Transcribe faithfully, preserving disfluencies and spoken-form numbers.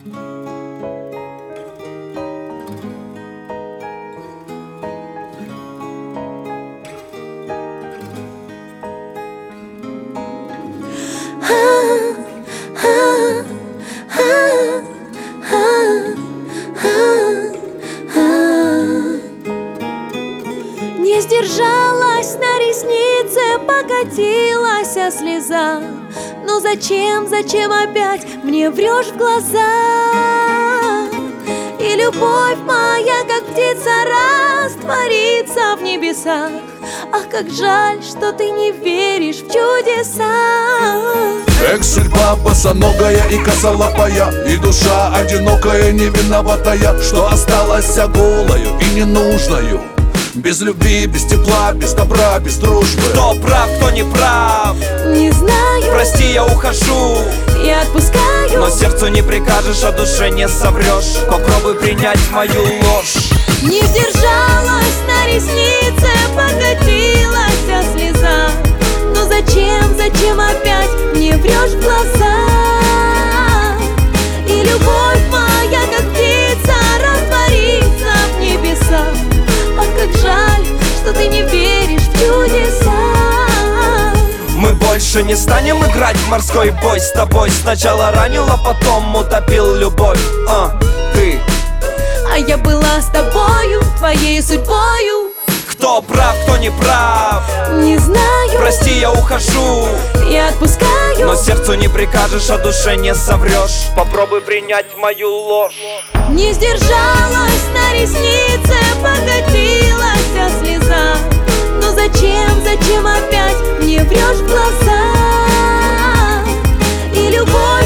Не сдержалась, на реснице покатилась слеза. Ну зачем, зачем опять мне врешь в глаза? И любовь моя, как птица, растворится в небесах. Ах, как жаль, что ты не веришь в чудеса. Эх, судьба босоногая и косолапая, и душа одинокая, не виноватая, что осталась голою и ненужною. Без любви, без тепла, без добра, без дружбы. Кто прав, кто не прав? Не знаю. Прости, я ухожу. Я отпускаю. Но сердцу не прикажешь, а душе не соврешь. Попробуй принять мою ложь. Не сдержалась, на реснице покатилась слеза. Но зачем, зачем опять мне врешь в глаза? И любовь моя, как птица, растворится в небесах. Ах, как жаль, что ты не веришь в чудеса. Мы больше не станем играть в морской бой с тобой. Сначала ранил, а потом утопил любовь. А, ты. А я была с тобою, твоей судьбою. Кто прав, кто не прав? Не знаю. Прости, я ухожу. Я отпускаю. Но сердцу не прикажешь, а душе не соврешь. Попробуй принять мою ложь. Не сдержалась, на реснице покатилась слеза. Но зачем, зачем опять мне врешь в глаза? И любовь